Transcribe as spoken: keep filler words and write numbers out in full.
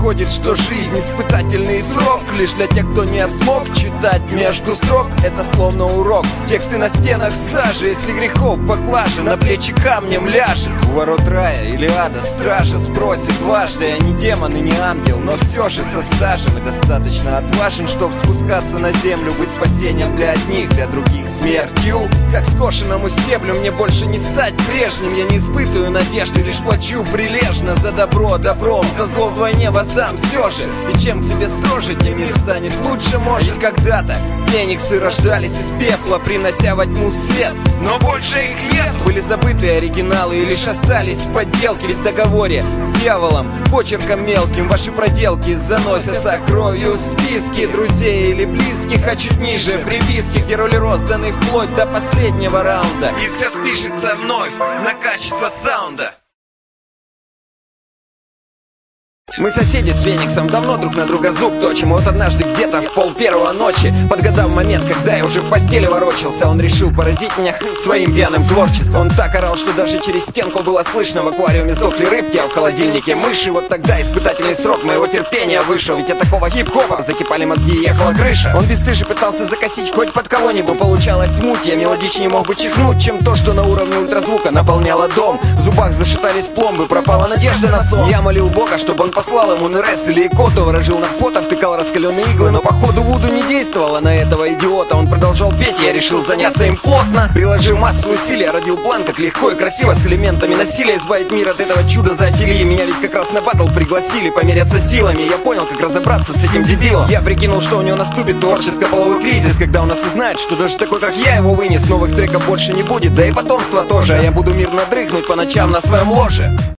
выходит, что жизнь испытательный срок лишь для тех, кто не смог читать между строк. Это словно урок, тексты на стенах сажи. Если грехов поклажа на плечи камнем ляжет, у ворот рая или ада стража спросит дважды. Я не демон и не ангел, но все же со стажем и достаточно отважен, чтоб спускаться на землю, быть спасением для одних, для других смертью. Как скошенному стеблю мне больше не стать прежним. Я не испытываю надежды, лишь плачу прилежно за добро добром, за зло вдвойне воздам все же. И чем к себе строже, тем мир станет лучше, может. Когда-то фениксы рождались из пепла, принося во тьму свет, но больше их нет. Были забыты оригиналы и лишь остались подделки. Ведь в договоре с дьяволом почерком мелким ваши проделки заносятся кровью в списки друзей или близких, а чуть ниже приписки, где роли розданы вплоть до последнего раунда. И все спишется вновь на качество саунда. Мы соседи с Фениксом, давно друг на друга зуб точим. И вот однажды где-то в пол первого ночи, подгадав момент, когда я уже в постели ворочался, он решил поразить меня своим пьяным творчеством. Он так орал, что даже через стенку было слышно. В аквариуме сдохли рыбки, а в холодильнике мыши. Вот тогда испытательный срок моего терпения вышел. Ведь от такого хип-хопа закипали мозги и ехала крыша. Он бесстыже пытался закосить хоть под кого-нибудь, получалась муть. Я мелодичнее мог бы чихнуть, чем то, что на уровне ультразвука наполняло дом. В зубах зашатались пломбы, пропала надежда на сон. Я молил Бога, чтобы он послал ему НРС или икоту, выражил на фото, втыкал раскаленные иглы. Но походу Вуду не действовало на этого идиота. Он продолжал петь, и я решил заняться им плотно. Приложив массу усилий, родил план, как легко и красиво с элементами насилия избавить мир от этого чуда зоофилии. Меня ведь как раз на баттл пригласили померяться силами. Я понял, как разобраться с этим дебилом. Я прикинул, что у него наступит творческо-половой кризис, когда он осознает, что даже такой, как я, его вынес. Новых треков больше не будет, да и потомства тоже. А я буду мирно дрыхнуть по ночам на своем ложе.